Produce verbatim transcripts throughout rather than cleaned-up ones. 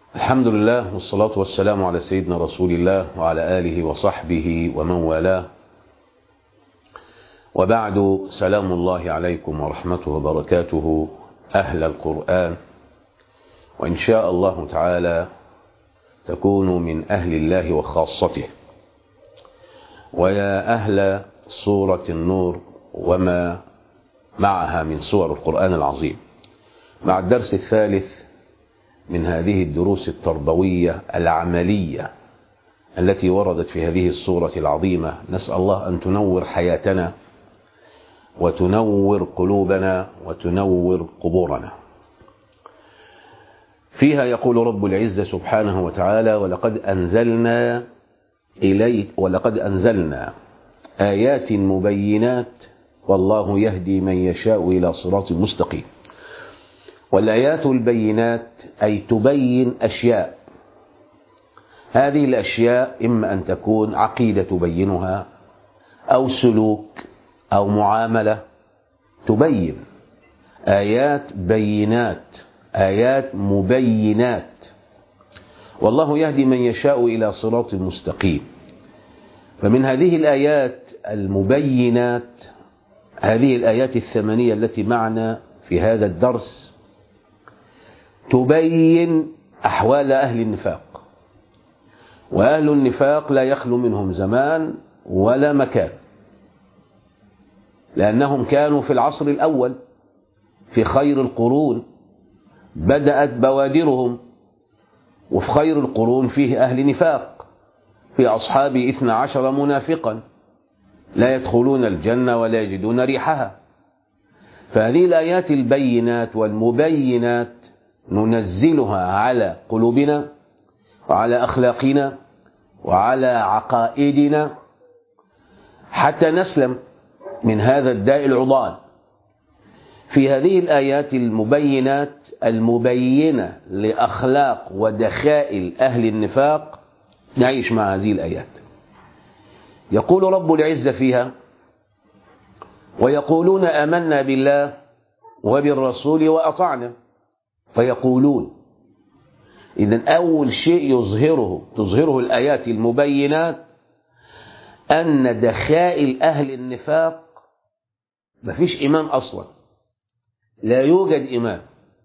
الحمد لله والصلاة والسلام على سيدنا رسول الله وعلى آله وصحبه ومن والاه، وبعد. سلام الله عليكم ورحمته وبركاته أهل القرآن، وإن شاء الله تعالى تكونوا من أهل الله وخاصته. ويا أهل سورة النور وما معها من سور القرآن العظيم، مع الدرس الثالث من هذه الدروس التربوية العملية التي وردت في هذه السورة العظيمة. نسأل الله أن تنور حياتنا وتنور قلوبنا وتنور قبورنا. فيها يقول رب العزة سبحانه وتعالى: ولقد أنزلنا إليك ولقد أنزلنا آيات مبينات والله يهدي من يشاء إلى صراط مستقيم. والآيات البينات أي تبين أشياء، هذه الأشياء إما أن تكون عقيدة تبينها أو سلوك أو معاملة تبين. آيات بينات، آيات مبينات. والله يهدي من يشاء إلى صراط مستقيم. فمن هذه الآيات المبينات هذه الآيات الثمانية التي معنا في هذا الدرس تبين أحوال أهل النفاق، وأهل النفاق لا يخلو منهم زمان ولا مكان، لأنهم كانوا في العصر الأول في خير القرون بدأت بوادرهم، وفي خير القرون فيه أهل نفاق، في أصحاب اثنى عشر منافقا لا يدخلون الجنة ولا يجدون ريحها. فهذه الآيات البينات والمبينات ننزلها على قلوبنا وعلى أخلاقنا وعلى عقائدنا حتى نسلم من هذا الداء العضال. في هذه الآيات المبينات المبينة لأخلاق ودخائل أهل النفاق نعيش مع هذه الآيات. يقول رب العزة فيها: ويقولون آمنا بالله وبالرسول وأطعنا. فيقولون، إذن أول شيء يظهره تظهره الآيات المبينات أن دخائل أهل النفاق ما فيش إيمان أصلا، لا يوجد إيمان،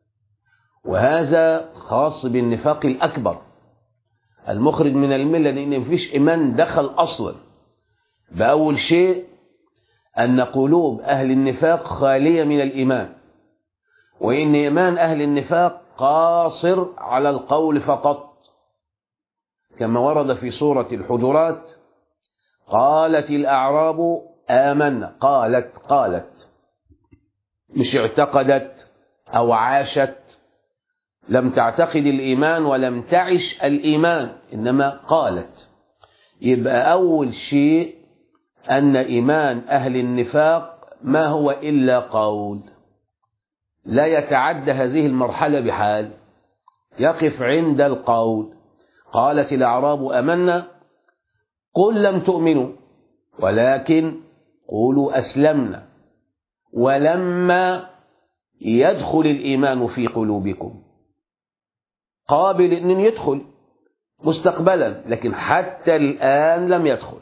وهذا خاص بالنفاق الأكبر المخرج من الملة، لأن ما فيش إيمان دخل أصلا. بأول شيء أن قلوب أهل النفاق خالية من الإيمان، وإن إيمان أهل النفاق قاصر على القول فقط، كما ورد في سورة الحجرات: قالت الأعراب آمنا. قالت قالت مش اعتقدت أو عاشت، لم تعتقد الإيمان ولم تعش الإيمان، إنما قالت. يبقى أول شيء أن إيمان أهل النفاق ما هو إلا قول، لا يتعدى هذه المرحلة بحال، يقف عند القول. قالت الأعراب آمنا قل لم تؤمنوا ولكن قولوا أسلمنا ولما يدخل الإيمان في قلوبكم. قابل أن يدخل مستقبلا، لكن حتى الآن لم يدخل.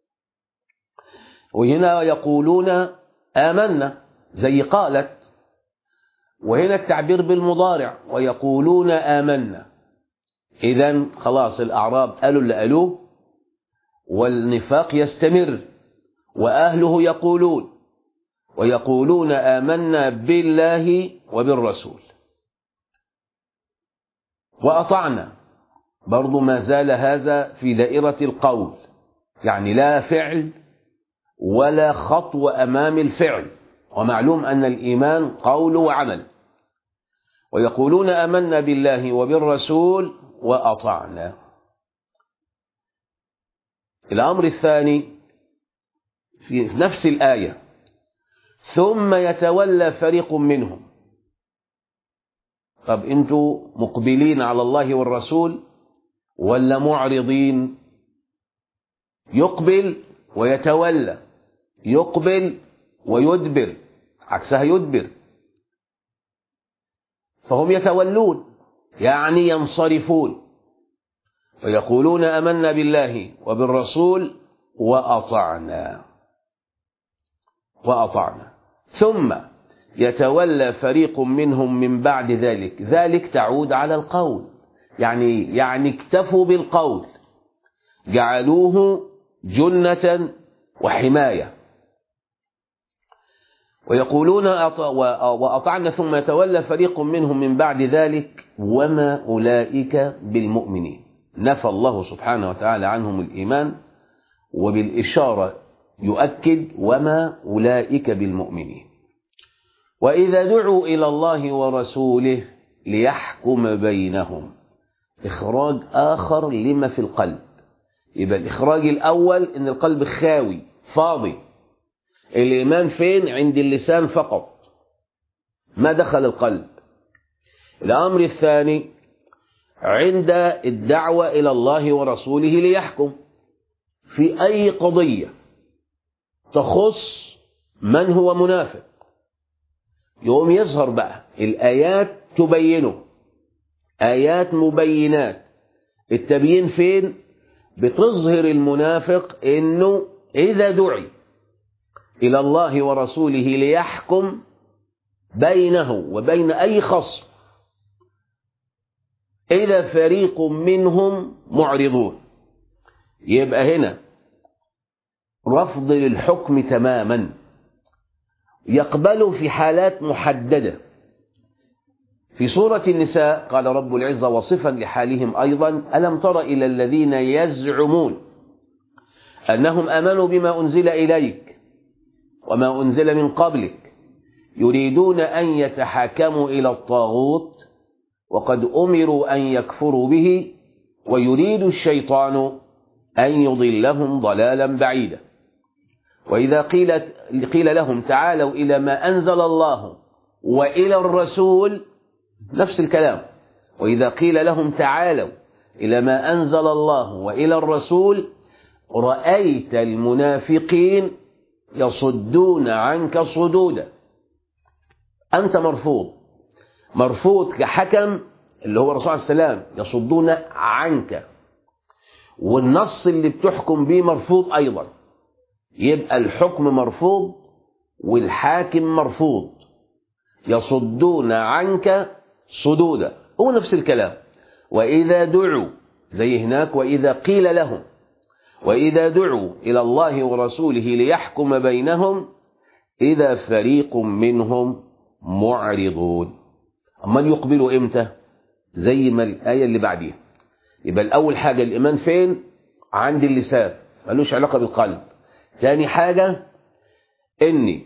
وهنا يقولون آمنا زي قالت، وهنا التعبير بالمضارع ويقولون آمنا. إذن خلاص الأعراب قالوا اللي قالوه، والنفاق يستمر، وأهله يقولون ويقولون آمنا بالله وبالرسول وأطعنا. برضو ما زال هذا في دائرة القول، يعني لا فعل ولا خطوة أمام الفعل، ومعلوم أن الإيمان قول وعمل. ويقولون آمنا بالله وبالرسول وأطعنا. الأمر الثاني في نفس الآية: ثم يتولى فريق منهم. طب أنتوا مقبلين على الله والرسول ولا معرضين؟ يقبل ويتولى، يقبل ويدبر، عكسها يدبر. فهم يتولون يعني ينصرفون ويقولون آمنا بالله وبالرسول وأطعنا وأطعنا ثم يتولى فريق منهم من بعد ذلك. ذلك تعود على القول، يعني يعني اكتفوا بالقول، جعلوه جنة وحماية. ويقولون وأطعنا ثم يتولى فريق منهم من بعد ذلك وما أولئك بالمؤمنين. نفى الله سبحانه وتعالى عنهم الإيمان، وبالإشارة يؤكد وما أولئك بالمؤمنين. وإذا دعوا إلى الله ورسوله ليحكم بينهم، إخراج آخر لما في القلب. يبقى الإخراج الأول إن القلب خاوي فاضي، الإيمان فين؟ عند اللسان فقط، ما دخل القلب. الأمر الثاني عند الدعوة إلى الله ورسوله ليحكم في أي قضية تخص من هو منافق، يوم يظهر بقى الآيات تبينه، آيات مبينات. التبيين فين؟ بتظهر المنافق إنه إذا دعي إلى الله ورسوله ليحكم بينه وبين أي خصم إذا فريق منهم معرضون، يبقى هنا رفض للحكم تماما. يقبل في حالات محددة. في سورة النساء قال رب العزة وصفا لحالهم أيضا: ألم تر إلى الذين يزعمون أنهم آمنوا بما أنزل إليك وما أنزل من قبلك يريدون أن يتحاكموا إلى الطاغوت وقد أمروا أن يكفروا به ويريد الشيطان أن يضلهم ضلالا بعيدا. وإذا قيل, قيل لهم تعالوا إلى ما أنزل الله وإلى الرسول، نفس الكلام. وإذا قيل لهم تعالوا إلى ما أنزل الله وإلى الرسول رأيت المنافقين يصدون عنك صدودا. أنت مرفوض، مرفوض كحكم اللي هو الرسول عليه السلام، يصدون عنك، والنص اللي بتحكم به مرفوض أيضا. يبقى الحكم مرفوض والحاكم مرفوض، يصدون عنك صدودا، هو نفس الكلام. وإذا دعوا زي هناك وإذا قيل لهم، وإذا دعوا إلى الله ورسوله ليحكم بينهم إذا فريق منهم معرضون. أما يقبلوا إمتى؟ زي ما الآية اللي بعديها. يبقى الأول حاجة الإيمان فين؟ عند اللسان، ملوش علاقة بالقلب. ثاني حاجة إن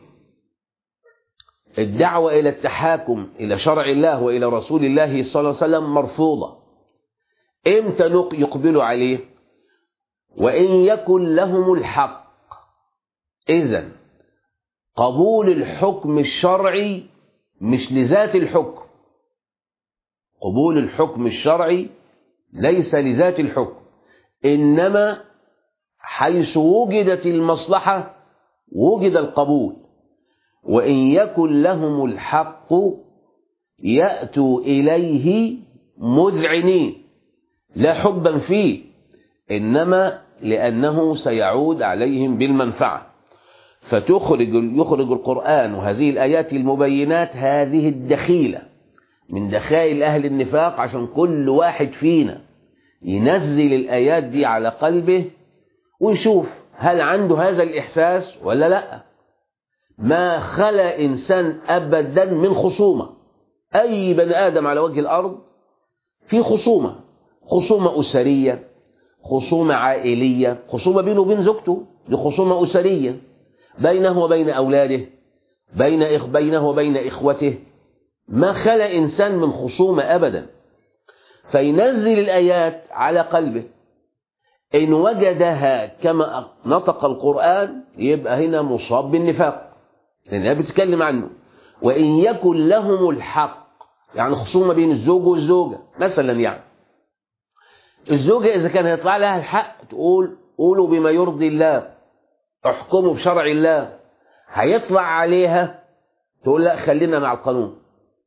الدعوة إلى التحاكم إلى شرع الله وإلى رسول الله صلى الله عليه وسلم مرفوضة. إمتى يقبلوا عليه؟ وإن يكن لهم الحق. إذن قبول الحكم الشرعي مش لذات الحكم، قبول الحكم الشرعي ليس لذات الحكم، إنما حيث وجدت المصلحة وجد القبول. وإن يكن لهم الحق يأتوا إليه مذعنين، لا حبا فيه، إنما لأنه سيعود عليهم بالمنفعة. فتخرج يخرج القرآن وهذه الآيات المبينات هذه الدخيلة من دخائل أهل النفاق، عشان كل واحد فينا ينزل الآيات دي على قلبه ويشوف هل عنده هذا الإحساس ولا لا. ما خلا إنسان أبدا من خصومة. أي بني آدم على وجه الأرض في خصومة، خصومة أسرية، خصومة عائلية، خصومة بينه وبين زوجته، دي خصومة أسرية، بينه وبين أولاده، بين إخ بينه وبين إخوته. ما خلا إنسان من خصومة أبدا. فينزل الآيات على قلبه، إن وجدها كما نطق القرآن يبقى هنا مصاب بالنفاق، لأنها بتتكلم عنه. وإن يكن لهم الحق، يعني خصومة بين الزوج والزوجة مثلا، يعني الزوجة إذا كان هيطلع لها الحق تقول قولوا بما يرضي الله، احكموا بشرع الله. هيطلع عليها تقول لا خلينا مع القانون،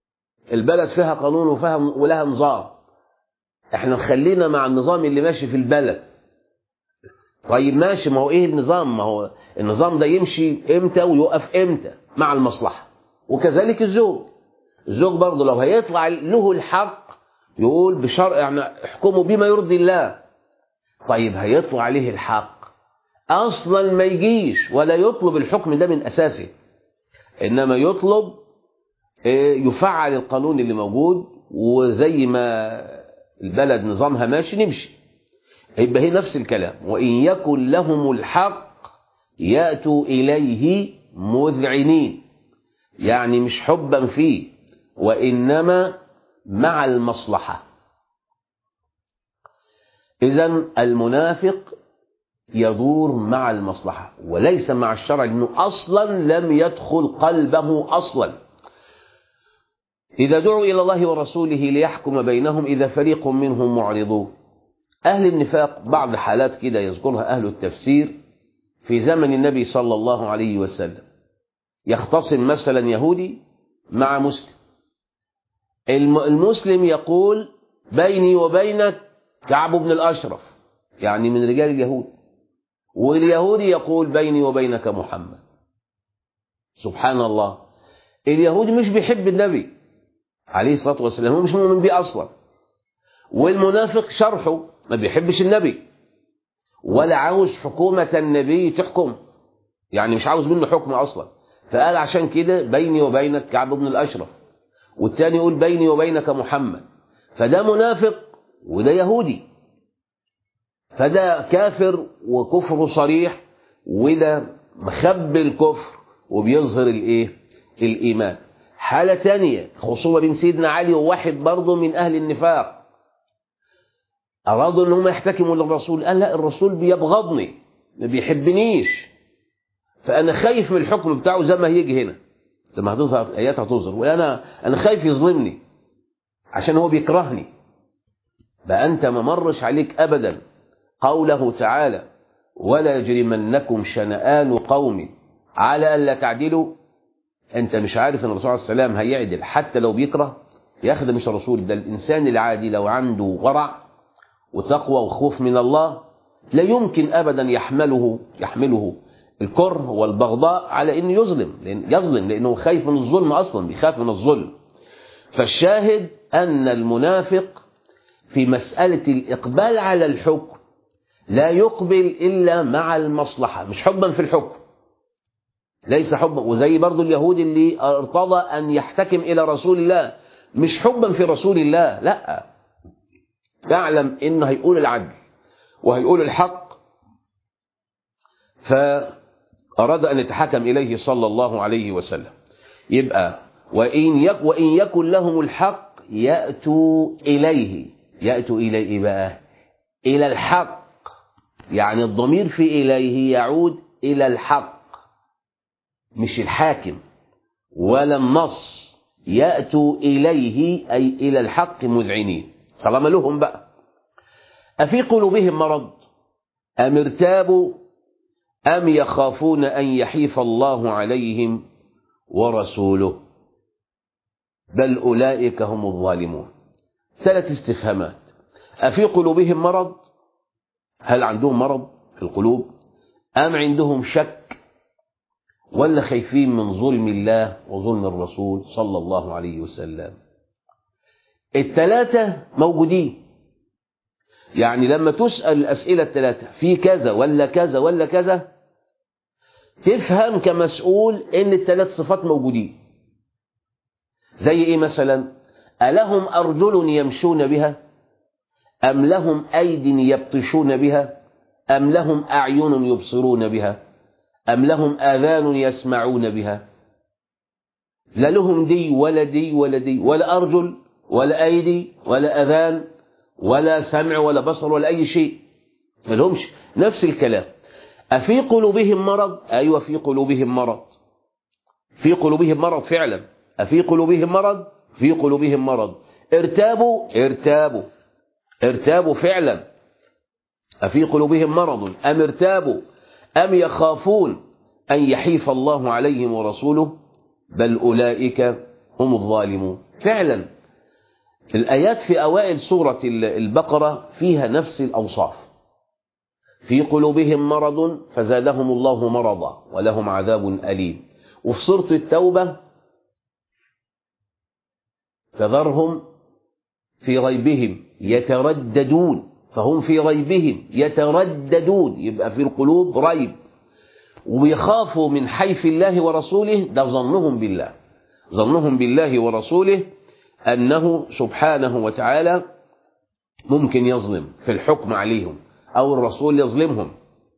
البلد فيها قانون وفيها ولها نظام، احنا خلينا مع النظام اللي ماشي في البلد. طيب ماشي، ما هو ايه النظام؟ ما هو النظام ده يمشي امتى ويوقف امتى مع المصلحة. وكذلك الزوج، الزوج برضه لو هيطلع له الحق يقول بشرع يعني احكموا بما يرضي الله. طيب هيطلع عليه الحق اصلا ما يجيش ولا يطلب الحكم ده من اساسه، انما يطلب يفعل القانون اللي موجود، وزي ما البلد نظامها ماشي نمشي. يبقى هي نفس الكلام، وإن يكن لهم الحق يأتوا إليه مذعنين، يعني مش حبا فيه وإنما مع المصلحة. إذن المنافق يدور مع المصلحة وليس مع الشرع، لأنه أصلا لم يدخل قلبه أصلا. إذا دعوا إلى الله ورسوله ليحكم بينهم إذا فريق منهم معرضون. أهل النفاق بعض حالات كده يذكرها أهل التفسير في زمن النبي صلى الله عليه وسلم. يختصم مثلا يهودي مع مسلم، المسلم يقول بيني وبينك كعب بن الأشرف، يعني من رجال اليهود، واليهودي يقول بيني وبينك محمد. سبحان الله، اليهودي مش بيحب النبي عليه الصلاة والسلام، هو مش مؤمن بيه أصلا، والمنافق شرحه ما بيحبش النبي ولا عاوز حكومة النبي تحكم، يعني مش عاوز منه حكم أصلا. فقال عشان كده بيني وبينك كعب بن الأشرف، والتاني يقول بيني وبينك محمد. فده منافق وده يهودي، فده كافر وكفر صريح، وده مخبي الكفر وبيظهر الايه الإيمان. حالة تانية خصومة بين سيدنا علي وواحد برضه من أهل النفاق، أرادوا أنهم يحتكموا للرسول، قال لا الرسول بيبغضني ما بيحبنيش، فأنا خايف من الحكم بتاعه زي ما هيجي هنا، زي ما هتظهر الآيات هتظهر، وأنا أنا خايف يظلمني عشان هو بيكرهني. بقى أنت ما مرش عليك أبدا قوله تعالى ولا يجرمنكم شنآن قوم على ألا تعدلوا. أنت مش عارف أن الرسول عليه السلام هيعدل حتى لو بيكره؟ ياخد مش الرسول ده، الإنسان العادي لو عنده ورع وتقوى وخوف من الله لا يمكن أبدا يحمله يحمله الكره والبغضاء على أنه يظلم، لأن يظلم لأنه خايف من الظلم أصلا، بيخاف من الظلم. فالشاهد أن المنافق في مسألة الإقبال على الحكم لا يقبل إلا مع المصلحة، مش حبا في الحكم، ليس حبا. وزي برضو اليهود اللي ارتضى أن يحتكم إلى رسول الله مش حبا في رسول الله، لا، يعلم إنه هيقول العدل وهيقول الحق، فأراد أن يتحكم إليه صلى الله عليه وسلم. يبقى وإن, يك وإن يكن لهم الحق يأتوا إليه، يأتوا إليه بقى إلى الحق، يعني الضمير في إليه يعود إلى الحق مش الحاكم ولا النص، يأتوا إليه أي إلى الحق مذعنين. طالما لهم بقى أفي قلوبهم مرض أم ارتابوا أم يخافون أن يحيف الله عليهم ورسوله بل أولئك هم الظالمون. ثلاث استفهامات. أفي قلوبهم مرض، هل عندهم مرض في القلوب، أم عندهم شك، ولا خايفين من ظلم الله وظلم الرسول صلى الله عليه وسلم؟ الثلاثة موجودين، يعني لما تسأل الأسئلة الثلاثة في كذا ولا كذا ولا كذا تفهم كمسؤول إن الثلاث صفات موجودين. زي إيه مثلا؟ ألهم أرجل يمشون بها أم لهم أيد يبطشون بها أم لهم أعين يبصرون بها أم لهم آذان يسمعون بها؟ لا لهم دي ولا دي ولا دي، ولا أرجل ولا أيدي ولا أذان ولا سمع ولا بصر ولا أي شيء، ما لهمش. نفس الكلام. أفي قلوبهم مرض؟ أيوة في قلوبهم مرض، في قلوبهم مرض فعلا. أفي قلوبهم مرض؟ في قلوبهم مرض. ارتابوا؟ ارتابوا ارتابوا فعلا. أفي قلوبهم مرض أم ارتابوا أم يخافون أن يحيف الله عليهم ورسوله بل أولئك هم الظالمون. فعلا الآيات في أوائل سورة البقرة فيها نفس الأوصاف. في قلوبهم مرض فزادهم الله مرضا ولهم عذاب أليم. وفي سورة التوبة فذرهم في ريبهم يترددون، فهم في ريبهم يترددون، يبقى في القلوب ريب وبيخافوا من حيف الله ورسوله. ده ظنهم بالله، ظنهم بالله ورسوله أنه سبحانه وتعالى ممكن يظلم في الحكم عليهم أو الرسول يظلمهم.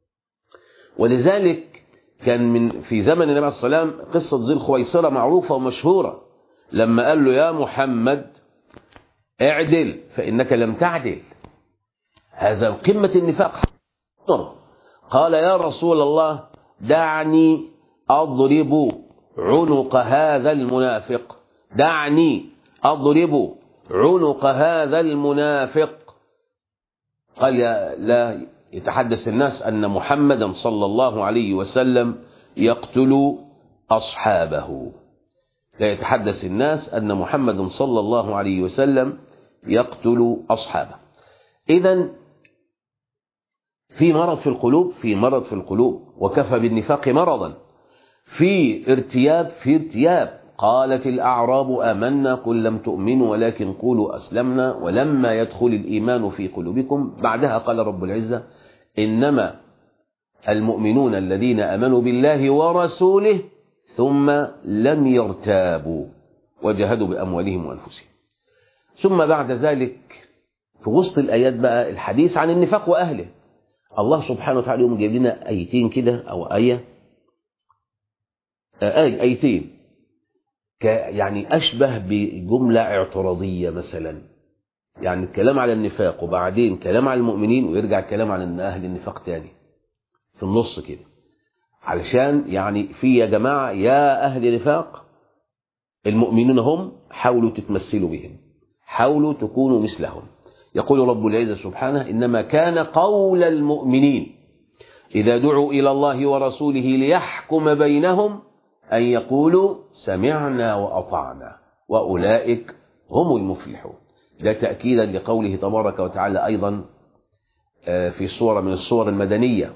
ولذلك كان من في زمن النبي عليه الصلاة والسلام قصة ذي الخويصرة معروفة ومشهورة، لما قال له يا محمد اعدل فإنك لم تعدل. هذا قمة النفاق. قال يا رسول الله دعني أضرب عنق هذا المنافق، دعني أضرب عنق هذا المنافق. قال لا يتحدث الناس أن محمدا صلى الله عليه وسلم يقتل أصحابه، لا يتحدث الناس أن محمدا صلى الله عليه وسلم يقتل أصحابه. إذن في مرض في القلوب، في مرض في القلوب، وكفى بالنفاق مرضا. في ارتياب، في ارتياب. قالت الأعراب آمنا قل لم تؤمنوا ولكن قولوا أسلمنا ولما يدخل الإيمان في قلوبكم. بعدها قال رب العزة إنما المؤمنون الذين آمنوا بالله ورسوله ثم لم يرتابوا وجاهدوا بأموالهم وأنفسهم. ثم بعد ذلك في وسط الآيات بقى الحديث عن النفاق وأهله. الله سبحانه وتعالى يوم جايب لنا آيتين كده أو آية آية آيتين يعني أشبه بجملة اعتراضية مثلا، يعني الكلام على النفاق وبعدين كلام على المؤمنين ويرجع الكلام على أهل النفاق تاني في النص كده، علشان يعني في يا جماعة يا أهل نفاق المؤمنون هم حاولوا تتمثلوا بهم، حاولوا تكونوا مثلهم. يقول رب العزة سبحانه إنما كان قول المؤمنين إذا دعوا إلى الله ورسوله ليحكم بينهم أن يقولوا سمعنا وأطعنا وأولئك هم المفلحون. ده تأكيدا لقوله تبارك وتعالى أيضا في صورة من الصور المدنية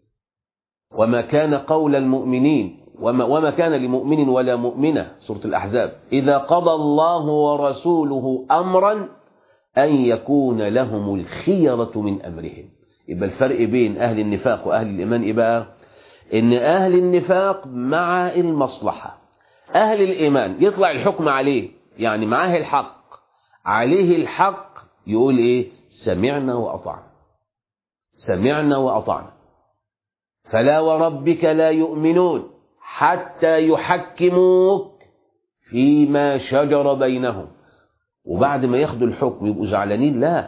وما كان قول المؤمنين وما, وما كان لمؤمن ولا مؤمنة، سورة الأحزاب، إذا قضى الله ورسوله أمرا أن يكون لهم الخيرة من أمرهم. يبقى الفرق بين أهل النفاق وأهل الإيمان إيه بقى؟ إن أهل النفاق مع المصلحة، أهل الإيمان يطلع الحكم عليه، يعني معاه الحق، عليه الحق، يقول إيه؟ سمعنا وأطعنا، سمعنا وأطعنا. فلا وربك لا يؤمنون حتى يحكموك فيما شجر بينهم. وبعد ما ياخدوا الحكم يبقوا زعلانين؟ لا.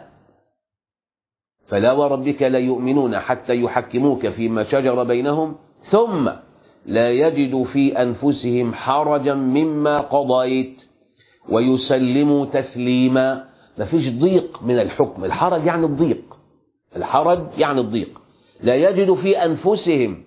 فلا وربك لا يؤمنون حتى يحكموك فيما شجر بينهم ثم لا يجدوا في أنفسهم حرجا مما قضيت ويسلموا تسليما. ما فيش ضيق من الحكم، الحرج يعني الضيق، الحرج يعني الضيق. لا يجدوا في أنفسهم،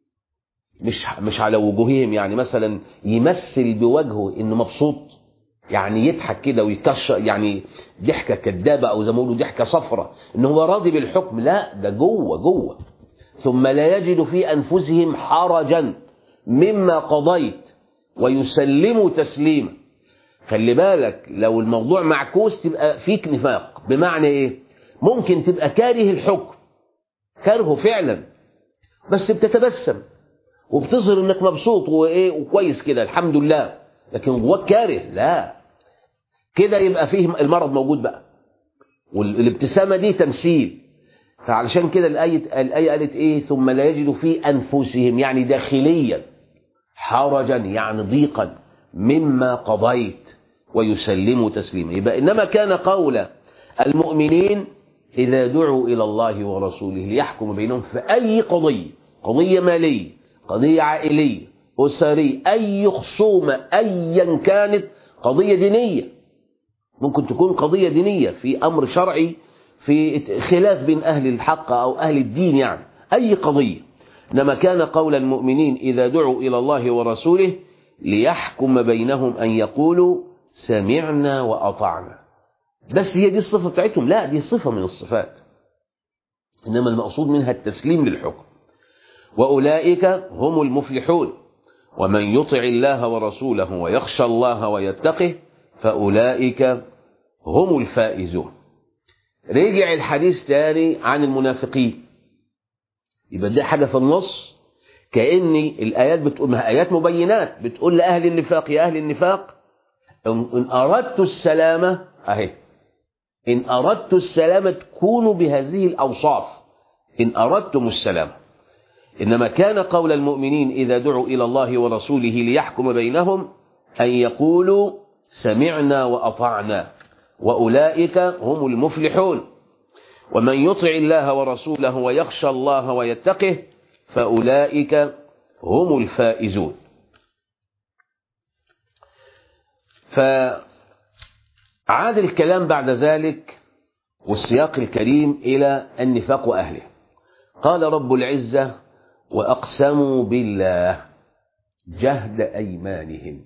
مش مش على وجوههم، يعني مثلا يمثل بوجهه إنه مبسوط، يعني يضحك كده ويكشر، يعني ضحكة كدابة أو زي ما يقولوا ضحكة صفرة، إن هو راضي بالحكم. لا، ده جوه جوه. ثم لا يجد في أنفسهم حرجا مما قضيت ويسلموا تسليما. خلي بالك لو الموضوع معكوس تبقى فيك نفاق. بمعنى إيه؟ ممكن تبقى كاره الحكم، كارهه فعلا، بس بتتبسم وبتظهر إنك مبسوط وإيه وكويس كده الحمد لله، لكن جواك كاره. لا، كده يبقى فيه المرض موجود بقى، والابتسامة دي تمثيل. فعلشان كده الآية, الآية قالت إيه؟ ثم لا يجدوا في أنفسهم، يعني داخليا، حرجا يعني ضيقا مما قضيت ويسلموا تسليما. يبقى إنما كان قول المؤمنين إذا دعوا إلى الله ورسوله ليحكم بينهم في أي قضية، قضية مالية، قضية عائلية، أسرية، أي خصومة أيا كانت، قضية دينية، ممكن تكون قضية دينية في أمر شرعي، في خلاف بين أهل الحق أو أهل الدين، يعني أي قضية. إنما كان قول المؤمنين إذا دعوا إلى الله ورسوله ليحكم بينهم أن يقولوا سمعنا وأطعنا. بس هي دي الصفة بتاعتهم؟ لا، دي صفة من الصفات، إنما المقصود منها التسليم للحكم. وأولئك هم المفلحون، ومن يطع الله ورسوله ويخشى الله ويتقه فأولئك هم الفائزون. رجع الحديث تاني عن المنافقين، يبقى دي حاجة في النص، كأن الآيات بتقول، ما آيات مبينات بتقول لأهل النفاق يا أهل النفاق إن أردت السلامة، أهي إن أردت السلامة تكونوا بهذه الأوصاف، إن أردتم السلامة. إنما كان قول المؤمنين إذا دعوا إلى الله ورسوله ليحكم بينهم أن يقولوا سمعنا وأطعنا وأولئك هم المفلحون، ومن يطع الله ورسوله ويخشى الله ويتقه فأولئك هم الفائزون. فعاد الكلام بعد ذلك والسياق الكريم إلى النفاق وأهله. قال رب العزة وأقسموا بالله جهد أيمانهم.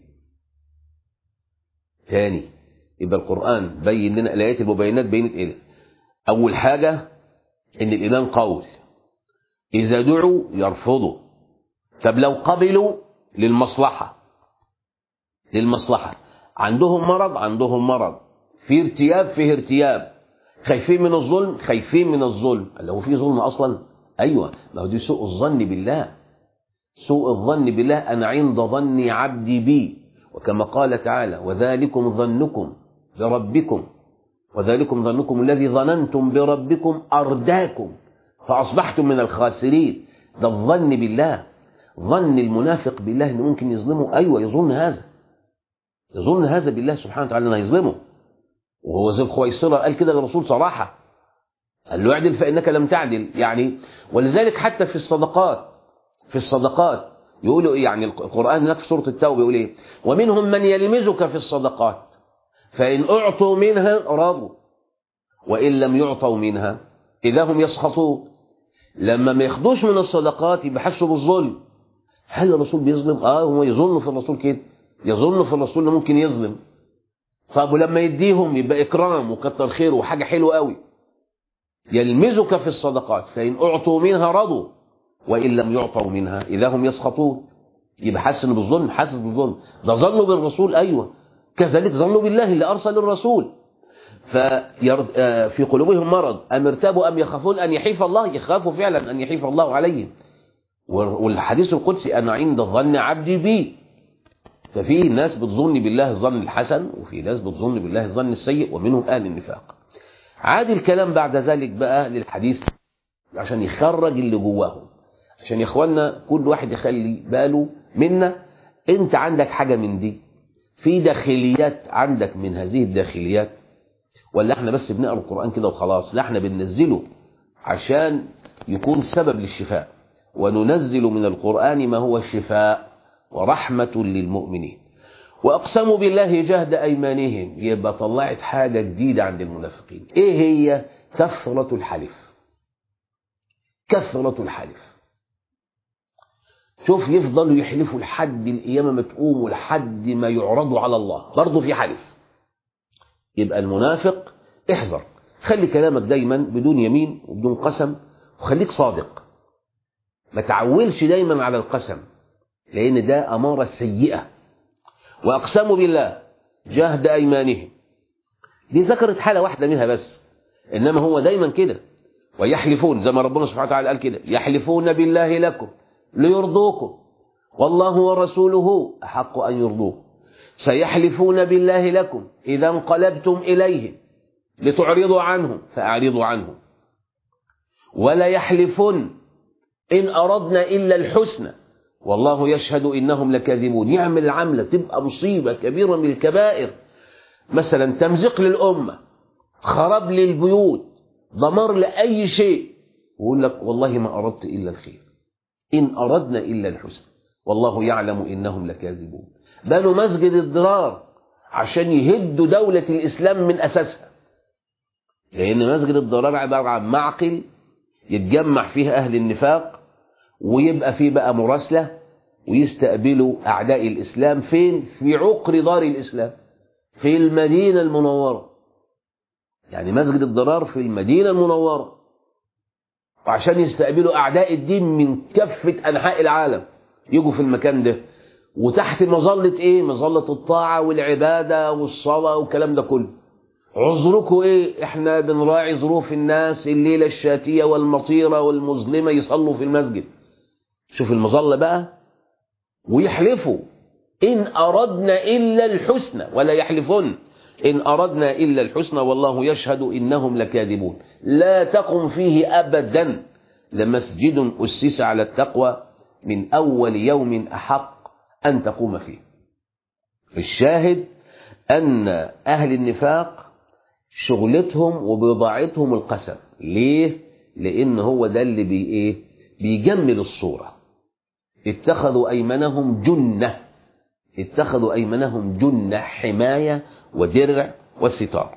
ثاني، يبقى القرآن بين لنا الآيات المبينات بينت إيه؟ أول حاجة إن الإيمان قول، إذا دعوا يرفضوا. طب لو قبلوا للمصلحة، للمصلحة عندهم مرض، عندهم مرض في ارتياب، فيه ارتياب، خايفين من الظلم، خايفين من الظلم. اللي هو في ظلم أصلا؟ أيوة، ما هو دي سوء الظن بالله. سوء الظن بالله، أنا عند ظن عبدي بي، وكما قال تعالى وذلكم ظنكم بربكم وذلكم ظنكم الذي ظننتم بربكم أرداكم فأصبحتم من الخاسرين. ده الظن بالله. ظن المنافق بالله إنه ممكن يظلمه، أيوة يظن هذا، يظن هذا بالله سبحانه وتعالى أنه يظلمه. وهو زي الخويصرة قال كده للرسول صراحة، قال له اعدل فإنك لم تعدل. يعني ولذلك حتى في الصدقات، في الصدقات يقولوا إيه؟ يعني القرآن هناك في سورة التوبة يقول إيه؟ ومنهم من يلمزك في الصدقات فإن أعطوا منها رضوا وإن لم يعطوا منها إذا هم يسخطون. لما ما ياخدوش من الصدقات يبقى حسوا بالظلم. هل الرسول بيظلم؟ آه، هو يظن في الرسول كده، يظن في الرسول إنه ممكن يظلم. طب ولما يديهم يبقى إكرام وكتر خيره وحاجة حلوة قوي. يلمزك في الصدقات فإن أعطوا منها رضوا وإن لم يعطوا منها إذا هم يسخطون. يبقى حاسس بالظلم، حاسس بالظلم. ده ظنوا بالرسول، أيوة، كذلك ظنوا بالله اللي أرسل الرسول. ففي قلوبهم مرض أم ارتابوا أم يخافون أن يحيف الله، يخافوا فعلا أن يحيف الله عليهم. والحديث القدسي أنا عند ظن عبدي بي. ففي ناس بتظن بالله الظن الحسن، وفي ناس بتظن بالله الظن السيء، ومنهم أهل النفاق. عاد الكلام بعد ذلك بقى للحديث عشان يخرج اللي جواهم، عشان يا اخوانا كل واحد يخلي باله منا. انت عندك حاجة من دي، في داخليات عندك من هذه الداخليات، ولا احنا بس بنقرأ القرآن كده وخلاص؟ لا، احنا بننزله عشان يكون سبب للشفاء، وننزل من القرآن ما هو الشفاء ورحمة للمؤمنين. وأقسموا بالله جهد أيمانهم، يبقى طلعت حاجة جديدة عند المنافقين. إيه هي؟ كثرة الحلف. كثرة الحلف. شوف، يفضلوا يحلفوا لحد القيامة ما تقوم ولحد ما يعرضوا على الله برضه في حلف. يبقى المنافق احذر، خلي كلامك دايما بدون يمين وبدون قسم، وخليك صادق. ما تعولش دايما على القسم، لأن ده أمارة سيئة. وأقسموا بالله جهد أيمانهم، دي ذكرت حالة واحدة منها بس، إنما هو دايما كده. ويحلفون زي ما ربنا سبحانه وتعالى قال كده، يحلفون بالله لكم ليرضوكم والله ورسوله أحق أن يرضوه. سيحلفون بالله لكم إذا انقلبتم إليهم لتعرضوا عنهم فأعرضوا عنهم. ولا يحلفون إن أردنا إلا الحسنى والله يشهد إنهم لكاذبون. يعمل عملة تبقى مصيبة كبيرة من الكبائر، مثلا تمزيق للأمة، خراب للبيوت، دمار لأي شيء، ويقول لك والله ما أردت إلا الخير، إن أردنا إلا الحسنى والله يعلم إنهم لكاذبون. بنوا مسجد الضرار عشان يهدوا دولة الإسلام من أساسها، لأن مسجد الضرار عبارة عن معقل يتجمع فيه أهل النفاق، ويبقى فيه بقى مراسلة، ويستقبلوا أعداء الإسلام فين؟ في عقر دار الإسلام، في المدينة المنورة، يعني مسجد الضرار في المدينة المنورة، وعشان يستقبلوا أعداء الدين من كافة أنحاء العالم يجوا في المكان ده، وتحت مظلة إيه؟ مظلة الطاعة والعبادة والصلاة والكلام ده كله. عذركم إيه؟ إحنا بنراعي ظروف الناس، الليلة الشاتية والمطيرة والمظلمة يصلوا في المسجد. شوف المظلة بقى، ويحلفوا إن أردنا إلا الحسنى، ولا يحلفون إن أردنا إلا الحسنى والله يشهد إنهم لكاذبون. لا تقم فيه أبدا لمسجد أسس على التقوى من أول يوم أحق أن تقوم فيه. الشاهد أن أهل النفاق شغلتهم وبضاعتهم القسم. ليه؟ لأن هو ده اللي بي إيه؟ بيجمل الصورة. اتخذوا أيمانهم جنة، اتخذوا أيمانهم جنة، حماية ودرع وستار.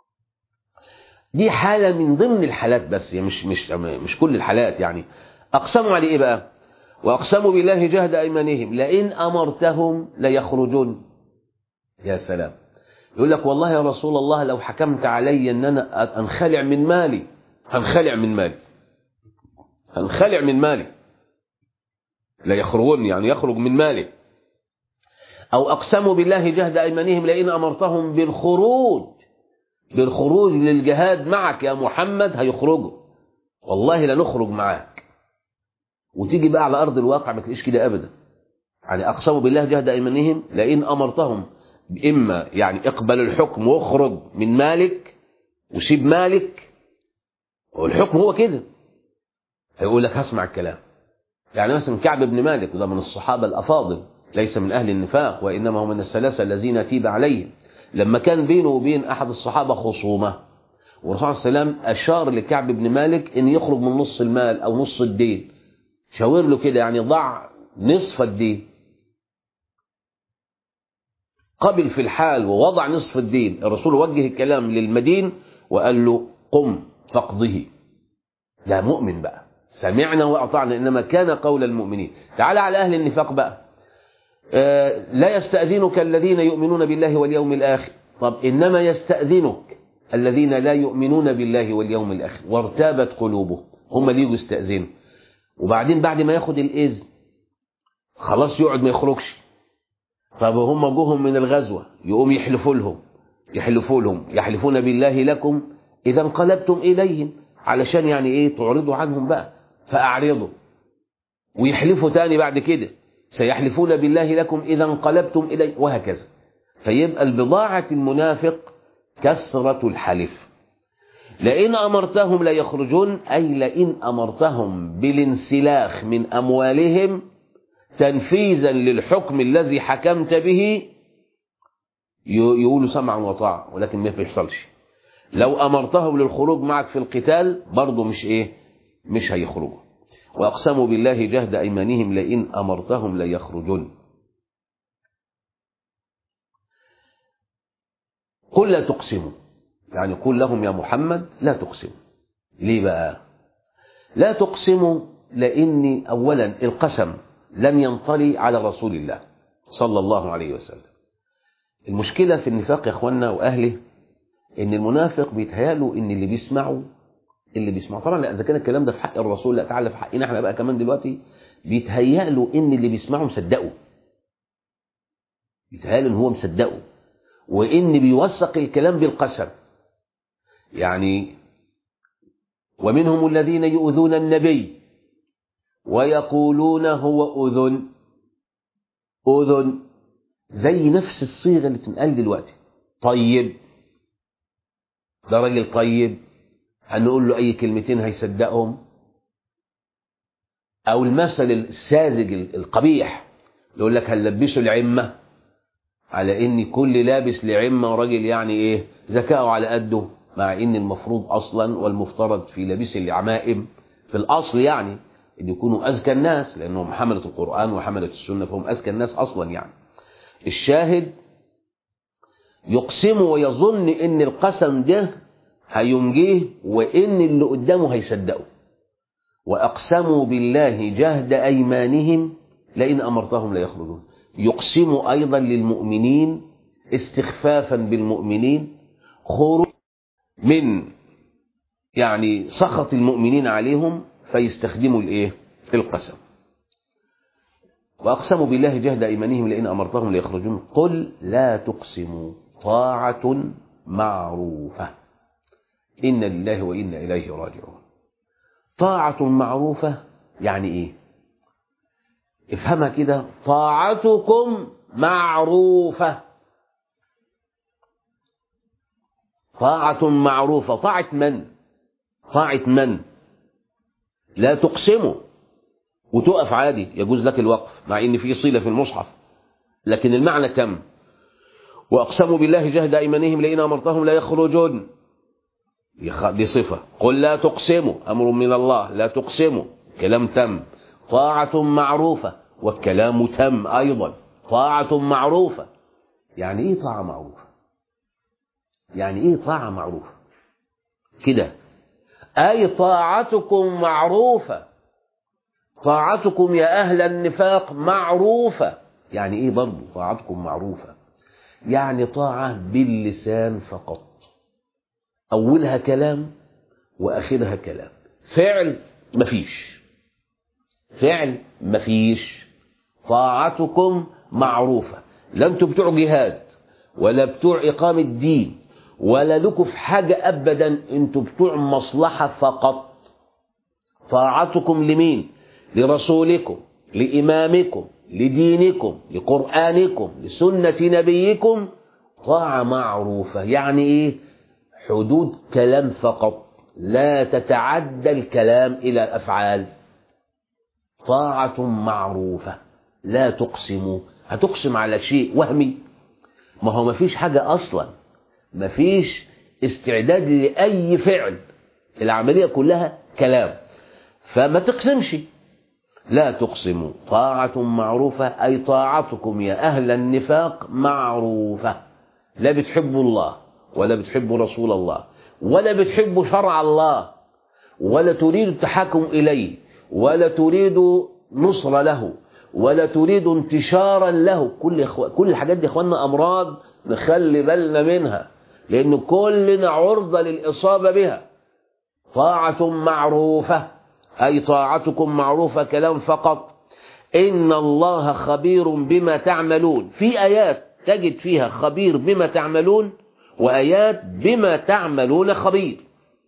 دي حالة من ضمن الحالات بس، يعني مش مش مش كل الحالات. يعني أقسموا على إيه بقى؟ وأقسموا بالله جهد أيمانهم لئن أمرتهم ليخرجون. يا سلام، يقول لك والله يا رسول الله لو حكمت علي أن أنا أنخلع من مالي هنخلع من مالي هنخلع من مالي لا يخرجون، يعني يخرج من مالي. أو أقسموا بالله جهد أيمانهم لئن أمرتهم بالخروج بالخروج للجهاد معك يا محمد هيخرجوا، والله لا نخرج معاك. وتيجي بقى على أرض الواقع ما تلاقيش كده أبدا. يعني أقسموا بالله جهد أيمانهم لئن أمرتهم، إما يعني اقبل الحكم واخرج من مالك وسيب مالك، والحكم هو كده، هيقول لك هسمع الكلام. يعني مثلا كعب بن مالك ده من الصحابة الأفاضل، ليس من أهل النفاق وإنما هو من الثلاثة الذين تيب عليهم. لما كان بينه وبين أحد الصحابة خصومة، والرسول صلى الله عليه وسلم أشار لكعب بن مالك أن يخرج من نص المال أو نص الدين، شاور له كده يعني ضع نصف الدين. قبل في الحال ووضع نصف الدين. الرسول وجه الكلام للمدين وقال له قم فاقضه. لا مؤمن بقى، سمعنا وأطعنا إنما كان قول المؤمنين. تعال على أهل النفاق بقى. آه لا يستأذنك الذين يؤمنون بالله واليوم الآخر. طب إنما يستأذنك الذين لا يؤمنون بالله واليوم الآخر وارتابت قلوبهم، هم اللي يجوا يستأذنوا. وبعدين بعد ما ياخد الإذن خلاص يقعد ما يخرجش. طب هم جوهم من الغزوة يقوم يحلفوا لهم يحلفوا لهم يحلفون بالله لكم إذا انقلبتم إليهم، علشان يعني إيه؟ تعرضوا عنهم بقى فأعرضوا. ويحلفوا تاني بعد كده سيحلفون بالله لكم إذا انقلبتم إليه، وهكذا. فيبقى البضاعة المنافق كثرة الحلف. لئن أمرتهم لا يخرجون، أي لئن أمرتهم بالانسلاخ من أموالهم تنفيذا للحكم الذي حكمت به يقولوا سمعا وطاعة، ولكن ما بيحصلش. لو أمرتهم للخروج معك في القتال برضو مش إيه؟ مش هيخرجوا. وأقسموا بالله جهد أيمانهم لئن أمرتهم ليخرجون. قل لا تقسموا، يعني قل لهم يا محمد لا تقسموا. ليه بقى لا تقسموا؟ لأن أولا القسم لم ينطلي على رسول الله صلى الله عليه وسلم. المشكلة في النفاق يا أخوانا وأهله إن المنافق بيتهيألوا إن اللي بيسمعوا اللي بيسمعوا طبعا لا، إذا كان الكلام ده في حق الرسول لا تعالى في حقنا احنا بقى كمان دلوقتي، بيتهيألوا إن اللي بيسمعوا مصدقوا، بيتهيألوا إن هو مصدقوا، وإن بيوثق الكلام بالقسم. يعني ومنهم الذين يؤذون النبي ويقولون هو أذن أذن، زي نفس الصيغة اللي تنقال دلوقتي. طيب ده راجل طيب، هنقول له أي كلمتين هيصدقهم. أو المثل الساذج القبيح يقول لك هنلبسه العمة، على إن كل لابس لعمة راجل يعني إيه ذكاؤه على قده، مع إن المفروض أصلا والمفترض في لابس العمائم في الأصل يعني إن يكونوا أذكى الناس، لأنهم حملة القرآن وحملة السنة فهم أذكى الناس أصلا. يعني الشاهد يقسم ويظن إن القسم ده هينجيه وإن اللي قدامه هيصدقه. وأقسموا بالله جهد أيمانهم لئن أمرتهم لا يخرجون. يقسم أيضا للمؤمنين استخفافا بالمؤمنين، خروج من يعني سخط المؤمنين عليهم فيستخدموا الايه القسم. واقسموا بالله جهد ايمانهم لئن امرتهم ليخرجون قل لا تقسموا طاعة معروفة إن لله وإنا إليه راجعون. طاعة معروفة يعني إيه؟ افهمها كده، طاعتكم معروفة. طاعة معروفة، طاعة من؟ طاعة من؟ لا تقسموا وتقف عادي، يجوز لك الوقف مع إن في صلة في المصحف، لكن المعنى تم. وأقسموا بالله جهد أيمانهم لئن أمرتهم لا يخرجون، دي صفة. قل لا تقسموا، أمر من الله، لا تقسموا، كلام تم. طاعة معروفة، والكلام تم أيضا. طاعة معروفة يعني إيه طاعة معروفة؟ يعني إيه طاعة معروفة كده؟ أي طاعتكم معروفة، طاعتكم يا أهل النفاق معروفة. يعني إيه برضو طاعتكم معروفة؟ يعني طاعة باللسان فقط، أولها كلام وآخرها كلام، فعل مفيش، فعل مفيش. طاعتكم معروفة. لا انتوا بتوع جهاد ولا بتوع إقامة الدين ولا لكم في حاجة أبدا، انتوا بتوع مصلحة فقط. طاعتكم لمين؟ لرسولكم، لإمامكم، لدينكم، لقرآنكم، لسنة نبيكم. طاعة معروفة يعني إيه؟ حدود كلام فقط، لا تتعدى الكلام إلى الأفعال. طاعة معروفة. لا تقسموا، هتقسم على شيء وهمي؟ ما هو مفيش حاجة أصلا، مفيش استعداد لأي فعل، العملية كلها كلام، فما تقسمش. لا تقسموا طاعة معروفة أي طاعتكم يا أهل النفاق معروفة. لا بتحبوا الله ولا بتحبوا رسول الله ولا بتحبوا شرع الله ولا تريدوا التحاكم إليه ولا تريدوا نصر له ولا تريدوا انتشارا له. كل إخو... كل الحاجات دي اخواننا أمراض نخلي بالنا منها، لأن كلنا عرضة للإصابة بها. طاعة معروفة أي طاعتكم معروفة، كلام فقط. إن الله خبير بما تعملون. في آيات تجد فيها خبير بما تعملون، وآيات بما تعملون خبير.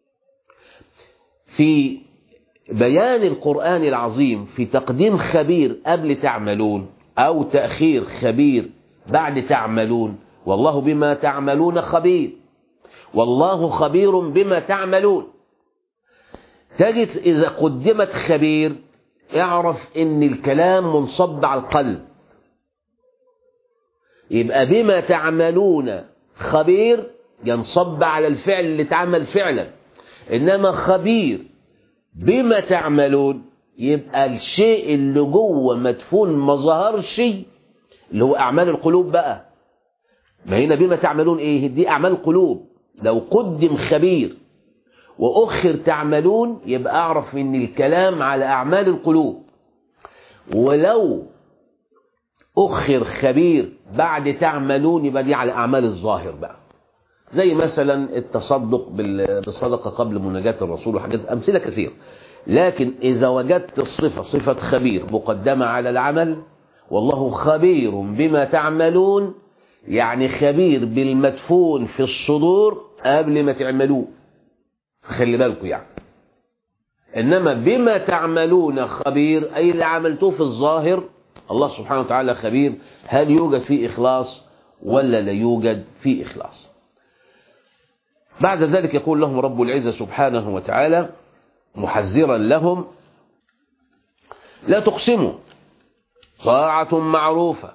في بيان القرآن العظيم في تقديم خبير قبل تعملون أو تأخير خبير بعد تعملون. والله بما تعملون خبير، والله خبير بما تعملون. تجد إذا قدمت خبير اعرف إن الكلام منصب على القلب، يبقى بما تعملون خبير ينصب على الفعل اللي تعمل فعلا. إنما خبير بما تعملون يبقى الشيء اللي جوه مدفون ما ظهرش، اللي هو أعمال القلوب بقى. ما هنا بما تعملون إيه؟ دي أعمال القلوب. لو قدم خبير وأخر تعملون يبقى أعرف إن الكلام على أعمال القلوب. ولو أخر خبير بعد تعملون يبقى دي على أعمال الظاهر بقى، زي مثلا التصدق بالصدقة قبل مناجاة الرسول وحاجات أمثلة كثير. لكن إذا وجدت الصفة صفة خبير مقدمة على العمل، والله خبير بما تعملون، يعني خبير بالمدفون في الصدور قبل ما تعملوه، خلي بالكم يعني. إنما بما تعملون خبير أي اللي عملتوه في الظاهر الله سبحانه وتعالى خبير، هل يوجد فيه إخلاص ولا لا يوجد فيه إخلاص. بعد ذلك يقول لهم رب العزة سبحانه وتعالى محذرا لهم: لا تقسموا طاعة معروفة.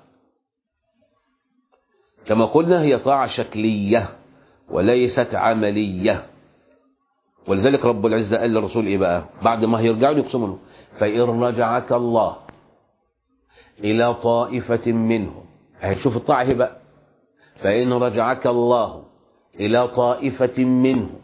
كما قلنا هي طاعة شكلية وليست عملية. ولذلك رب العزة قال للرسول إيه بقى بعد ما هيرجعوا يقسموا له: فإن رجعك الله إلى طائفة منهم. هتشوف الطاعة هي بقى: فإن رجعك الله إلى طائفة منهم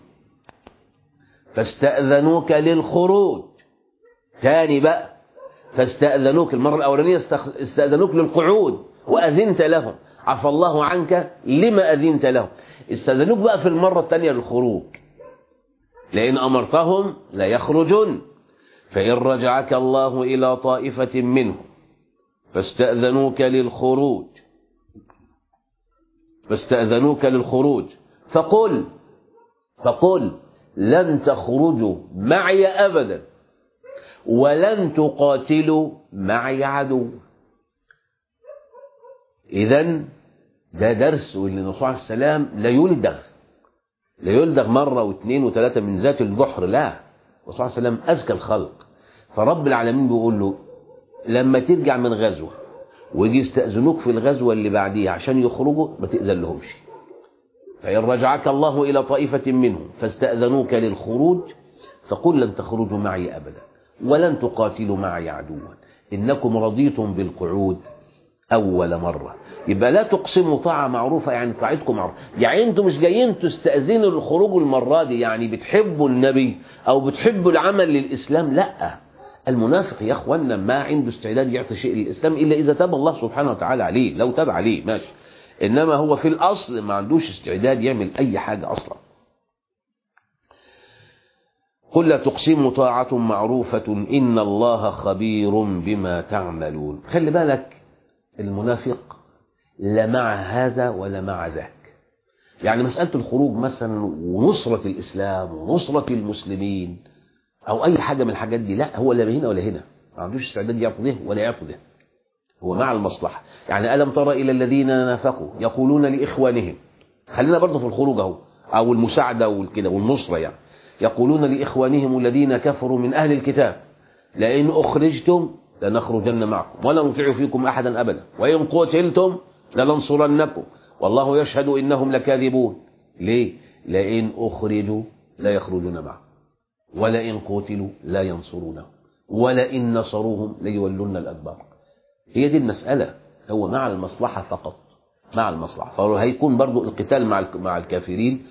فاستأذنوك للخروج. تاني بقى فاستأذنوك، المرة الأولانية استأذنوك للقعود وأذنت لهم، عفى الله عنك لما أذنت له. استأذنوك بقى في المرة الثانية للخروج، لئن أمرتهم لا يخرجون، فإن رجعك الله إلى طائفة منهم فاستأذنوك للخروج فاستأذنوك للخروج فقل فقل لن تخرجوا معي أبدا ولن تقاتلوا معي عدو. إذن ده درس، واللي الرسول عليه السلام لا يلدغ لا يلدغ مرة واثنين وثلاثة من ذات الجحر، لا، الرسول عليه السلام أزكى الخلق. فرب العالمين بيقول له لما ترجع من غزوة ويجي يستأذنوك في الغزوة اللي بعديها عشان يخرجوا ما تأذن لهمش. فإن رجعك الله إلى طائفة منهم فاستأذنوك للخروج فقل لن تخرجوا معي أبدا ولن تقاتلوا معي عدوا إنكم رضيتم بالقعود أول مرة. يبقى لا تقسموا طاعة معروفة، يعني طاعتكم معروفة، يعني أنتم مش جايين تستأذنوا الخروج المرة دي يعني بتحبوا النبي أو بتحبوا العمل للإسلام، لا. المنافق يا أخوانا ما عنده استعداد يعطي شيء للإسلام إلا إذا تاب الله سبحانه وتعالى عليه، لو تاب عليه ماشي، إنما هو في الأصل ما عندوش استعداد يعمل أي حاجة أصلا. قل لا تقسموا طاعة معروفة إن الله خبير بما تعملون. خلي بالك المنافق لا مع هذا ولا مع ذاك. يعني مسألة الخروج مثلا ونصرة الإسلام ونصرة المسلمين أو أي حاجة من الحاجات دي، لا، هو لا هنا ولا هنا، ما عندوش استعداد يعطي ده ولا يعطي ده، هو مع المصلحة. يعني ألم تر إلى الذين نافقوا يقولون لإخوانهم، خلينا برضه في الخروج أهو أو المساعدة والكده والنصرة، يعني يقولون لإخوانهم الذين كفروا من أهل الكتاب لئن أخرجتم لنخرجن معكم ولا نطيع فيكم أحدا أبدا وإن قتلتم لننصرنكم والله يشهد إنهم لكاذبون. ليه؟ لئن أخرجوا لا يخرجون معهم ولئن قتلوا لا ينصرونهم ولئن نصروهم ليولون الأدبار. هي دي المسألة، هو مع المصلحة فقط، مع المصلحة. فهيكون برضو القتال مع مع الكافرين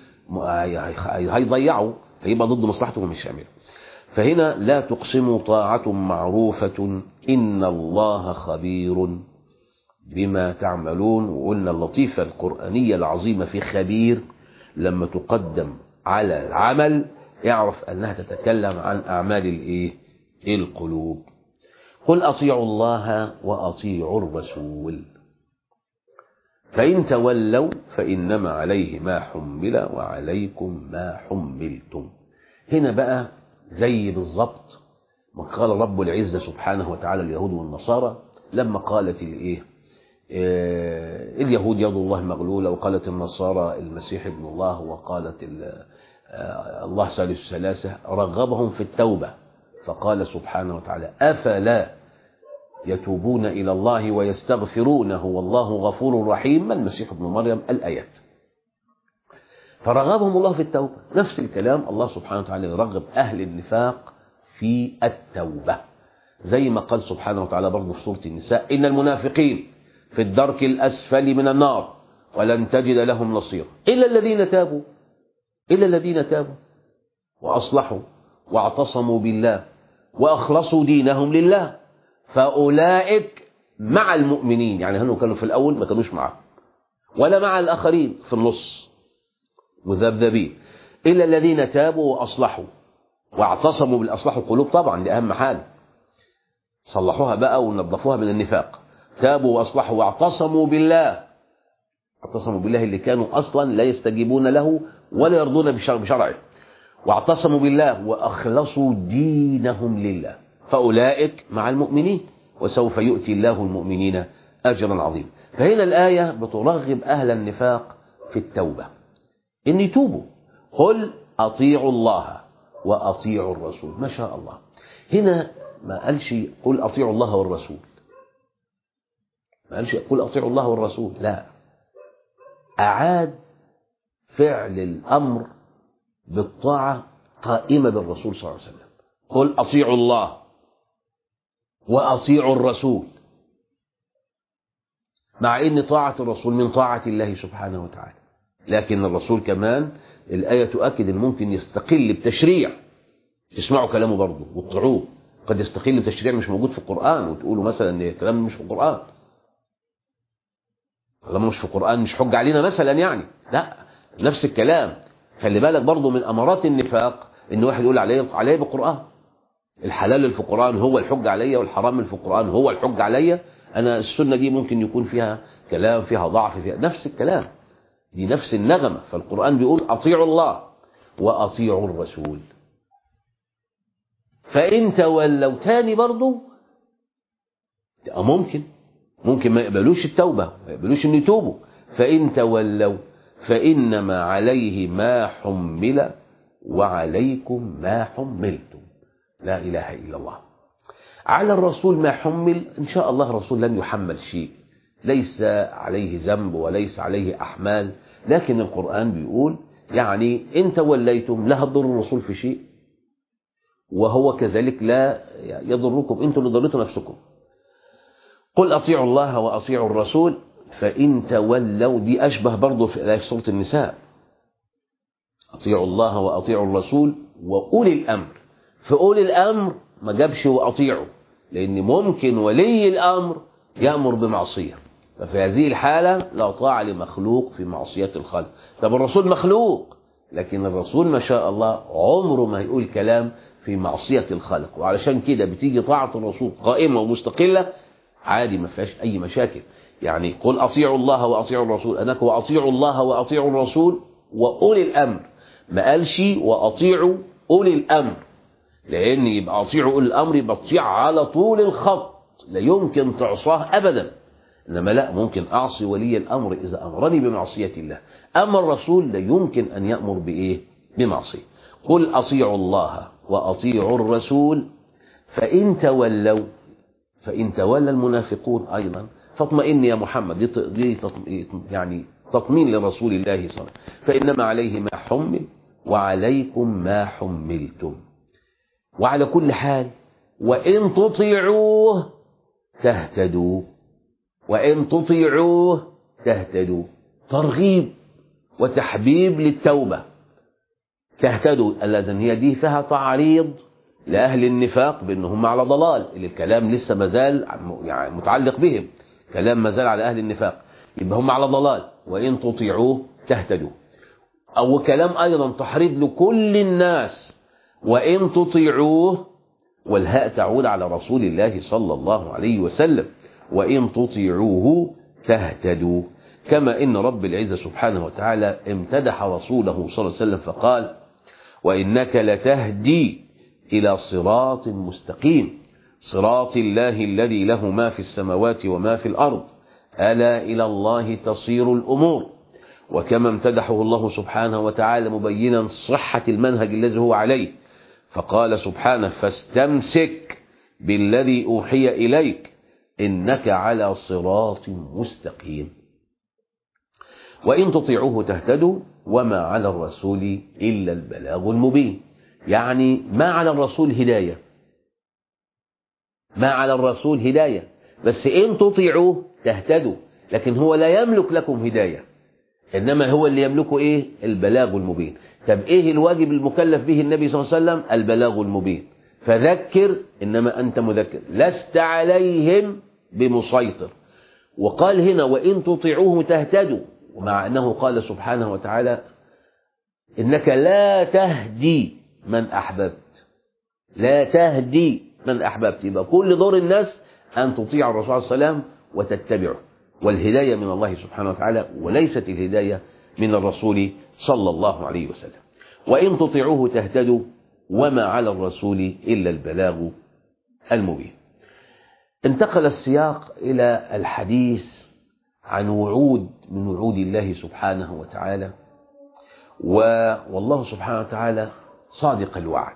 هيضيعوا، فيبقى ضد مصلحتهم مش يعملوا. فهنا لا تقسموا طاعة معروفة إن الله خبير بما تعملون. وقلنا اللطيفة القرآنية العظيمة في خبير لما تقدم على العمل يعرف أنها تتكلم عن أعمال الإيه؟ القلوب. قل أطيعوا الله وأطيعوا الرسول فإن تولوا فإنما عليه ما حمل وعليكم ما حملتم. هنا بقى زي بالضبط ما قال رب العزة سبحانه وتعالى اليهود والنصارى لما قالت الإيه؟ آه اليهود يد الله مغلولة، وقالت النصارى المسيح ابن الله، وقالت آه الله ثالث ثلاثة، رغبهم في التوبة. فقال سبحانه وتعالى أفلا يتوبون إلى الله ويستغفرونه والله غفور رحيم، ما المسيح ابن مريم، الآيات. فرغبهم الله في التوبة. نفس الكلام الله سبحانه وتعالى يرغب أهل النفاق في التوبة، زي ما قال سبحانه وتعالى برضه في سورة النساء إن المنافقين في الدرك الأسفل من النار ولن تجد لهم نصيرا إلا الذين تابوا إلا الذين تابوا وأصلحوا واعتصموا بالله وأخلصوا دينهم لله فأولئك مع المؤمنين. يعني هم كانوا في الأول ما كانوش معه ولا مع الآخرين في النص مذبذبين، إلا الذين تابوا وأصلحوا واعتصموا بالأصلاح القلوب. طبعا دي أهم حاجة، صلحوها بقى ونظفوها من النفاق. تابوا وأصلحوا واعتصموا بالله، اعتصموا بالله اللي كانوا أصلا لا يستجيبون له ولا يرضون بشرعه، واعتصموا بالله وأخلصوا دينهم لله فأولئك مع المؤمنين وسوف يؤتي الله المؤمنين أجرا عظيما. فهنا الآية بترغب أهل النفاق في التوبة إن يتوبوا. قل أطيعوا الله وأطيعوا الرسول. ما شاء الله، هنا ما قالش قل أطيعوا الله والرسول، ما قالش قل أطيعوا الله والرسول، لا، أعاد فعل الأمر بالطاعة قائمة بالرسول صلى الله عليه وسلم. قل أطيعوا الله وأطيعوا الرسول، مع أن طاعة الرسول من طاعة الله سبحانه وتعالى، لكن الرسول كمان الآية تؤكد أن ممكن يستقل بتشريع، تسمعوا كلامه برضه وتطيعوه. قد يستقل بتشريع مش موجود في القرآن وتقولوا مثلا ان الكلام مش في القرآن. طالما مش في القرآن مش حج علينا مثلا يعني، لا، نفس الكلام. خلي بالك برضو من أمارات النفاق إن واحد يقول عليه عليه بالقرآن، الحلال اللي في القرآن هو الحج عليا، والحرام اللي في القرآن هو الحج عليا. أنا السنة دي ممكن يكون فيها كلام، فيها ضعف، فيها نفس الكلام، دي نفس النغمة. فالقرآن بيقول أطيعوا الله وأطيعوا الرسول، فإن تولوا تاني برضو ممكن ممكن ما يقبلوش التوبة، ما يقبلوش ان يتوبوا. فإن تولوا فإنما عليه ما حمل وعليكم ما حملتم. لا إله إلا الله. على الرسول ما حمل، إن شاء الله الرسول لن يحمل شيء، ليس عليه ذنب وليس عليه أحمال. لكن القرآن بيقول يعني إن توليتم لا تضر الرسول في شيء، وهو كذلك لا يضركم، أنتم اللي ضرتوا نفسكم. قل أطيعوا الله وأطيعوا الرسول فإن تولوا، دي أشبه برضو في سورة النساء، أطيعوا الله وأطيعوا الرسول وأولي الأمر. فأولي الأمر ما جابش وأطيعوا، لأن ممكن ولي الأمر يأمر بمعصية، ففي هذه الحالة لا طاعة لمخلوق في معصية الخالق. طب الرسول مخلوق، لكن الرسول ما شاء الله عمره ما يقول كلام في معصية الخالق، وعلشان كده بتيجي طاعة الرسول قائمة ومستقلة عادي، ما فيهاش أي مشاكل. يعني قل أطيعوا الله وأطيعوا الرسول، أنك وأطيعوا الله وأطيعوا الرسول وأولي الأمر، ما قالش وأطيعوا أولي الأمر، لأن يبقى أطيعوا أولي الأمر يبقى تطيع على طول الخط، لا يمكن تعصاه أبدا. إنما لا، ممكن أعصي ولي الأمر إذا أمرني بمعصية الله، أما الرسول لا يمكن أن يأمر بإيه؟ بمعصية. قل أطيعوا الله وأطيعوا الرسول فإن تولوا، فإن تولى المنافقون أيضا فاطمئن يا محمد، دي, دي يعني تطمين لرسول الله صلى الله عليه وسلم، فإنما عليه ما حمل وعليكم ما حملتم. وعلى كل حال وإن تطيعوه تهتدوا، وإن تطيعوه تهتدوا، ترغيب وتحبيب للتوبة، تهتدوا. الذين هي دي فيها تعريض لأهل النفاق بأنهم على ضلال، اللي الكلام لسه مازال يعني متعلق بهم، كلام مازال على أهل النفاق، يبقى هم على ضلال. وإن تطيعوه تهتدوا. أو كلام أيضا تحريض لكل الناس، وإن تطيعوه، والهاء تعود على رسول الله صلى الله عليه وسلم، وإن تطيعوه تهتدوا. كما إن رب العزة سبحانه وتعالى امتدح رسوله صلى الله عليه وسلم فقال وإنك لتهدي إلى صراط مستقيم، صراط الله الذي له ما في السماوات وما في الأرض، ألا إلى الله تصير الأمور. وكما امتدحه الله سبحانه وتعالى مبينا صحة المنهج الذي هو عليه، فقال سبحانه فاستمسك بالذي أوحي إليك إنك على صراط مستقيم. وإن تطيعوه تهتدوا وما على الرسول إلا البلاغ المبين. يعني ما على الرسول هداية، ما على الرسول هداية، بس إن تطيعوه تهتدوا، لكن هو لا يملك لكم هداية، إنما هو اللي يملكه إيه؟ البلاغ المبين. طب إيه الواجب المكلف به النبي صلى الله عليه وسلم؟ البلاغ المبين. فذكر إنما أنت مذكر، لست عليهم بمسيطر. وقال هنا وإن تطيعوه تهتدوا، ومع أنه قال سبحانه وتعالى إنك لا تهدي من أحببت، لا تهدي من أحببت، يبقى كل دور الناس أن تطيع الرسول صلى الله عليه وسلم وتتبعه، والهداية من الله سبحانه وتعالى، وليست الهداية من الرسول صلى الله عليه وسلم. وإن تطيعوه تهتدوا وما على الرسول إلا البلاغ المبين. انتقل السياق إلى الحديث عن وعود من وعود الله سبحانه وتعالى، والله سبحانه وتعالى صادق الوعد،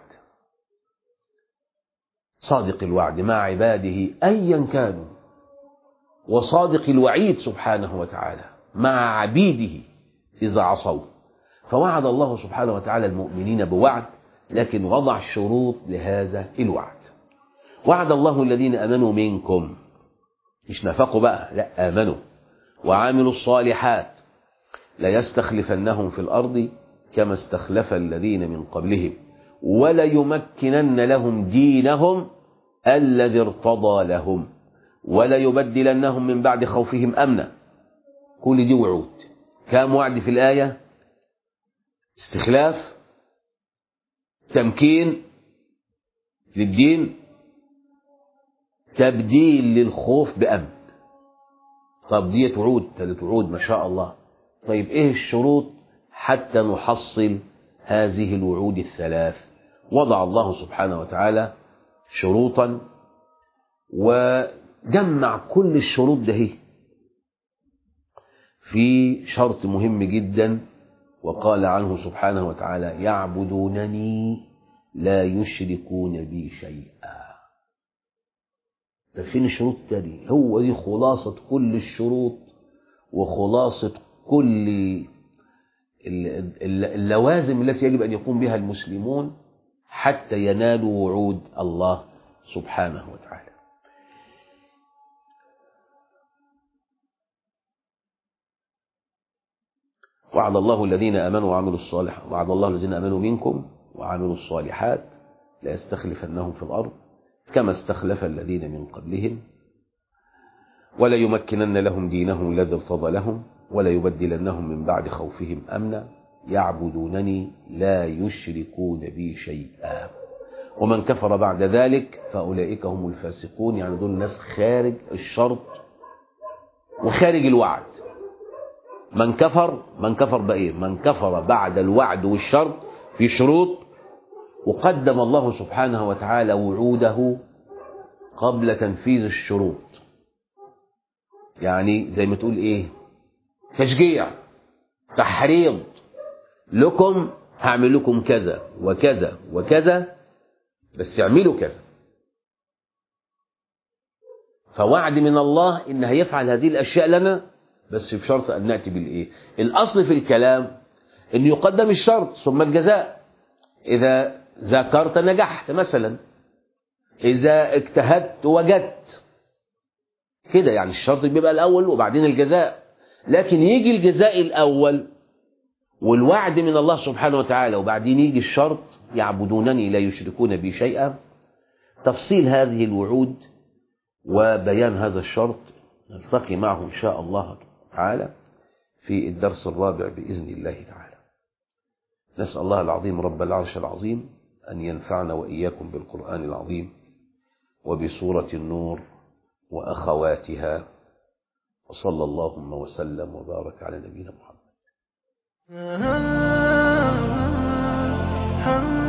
صادق الوعد مع عباده أيا كانوا، وصادق الوعيد سبحانه وتعالى مع عبيده إذا عصوا. فوعد الله سبحانه وتعالى المؤمنين بوعد، لكن وضع شروط لهذا الوعد. وعد الله الذين آمنوا منكم، مش نفقوا بقى، لا، آمنوا وعملوا الصالحات ليستخلفنهم في الأرض كما استخلف الذين من قبلهم وليمكنن لهم دينهم الذي ارتضى لهم وليبدلنهم من بعد خوفهم أمنا كل دي وعود. كام وعد في الآية؟ استخلاف، تمكين للدين، تبديل للخوف بأمن. طب ديت وعود، ثلاث وعود ما شاء الله. طيب ايه الشروط حتى نحصل هذه الوعود الثلاث؟ وضع الله سبحانه وتعالى شروطا وجمع كل الشروط ده في شرط مهم جدا، وقال عنه سبحانه وتعالى: يعبدونني لا يشركون بي شيئا. ده فين الشروط التانية؟ هو دي خلاصة كل الشروط وخلاصة كل اللوازم التي يجب أن يقوم بها المسلمون حتى ينالوا وعود الله سبحانه وتعالى. وعد الله الذين آمنوا وعملوا الصالحات وعد الله الذين آمنوا منكم وعملوا الصالحات ليستخلفنهم في الأرض كما استخلف الذين من قبلهم ولا يمكنن لهم دينهم الذي ارتضى لهم ولا يبدلنهم من بعد خوفهم أمنا يعبدونني لا يشركون بي شيئا ومن كفر بعد ذلك فأولئك هم الفاسقون. يعني دول ناس خارج الشرط وخارج الوعد. من كفر من كفر بإيه؟ من كفر بعد الوعد والشرط في شروط، وقدم الله سبحانه وتعالى وعوده قبل تنفيذ الشروط. يعني زي ما تقول ايه، تشجيع، تحريض لكم، هعمل لكم كذا وكذا وكذا بس اعملوا كذا. فوعد من الله ان هيفعل هذه الاشياء لنا بس بشرط ان ناتي بالايه؟ الاصل في الكلام ان يقدم الشرط ثم الجزاء. اذا ذاكرت نجحت مثلا، اذا اجتهدت وجدت كده. يعني الشرط بيبقى الاول وبعدين الجزاء. لكن يجي الجزاء الاول والوعد من الله سبحانه وتعالى وبعدين يجي الشرط يعبدونني لا يشركون بي شيئا. تفصيل هذه الوعود وبيان هذا الشرط نلتقي معه إن شاء الله تعالى في الدرس الرابع بإذن الله تعالى. نسأل الله العظيم رب العرش العظيم أن ينفعنا وإياكم بالقرآن العظيم وبسورة النور وأخواتها، وصلى اللهم وسلم وبارك على نبينا محمد.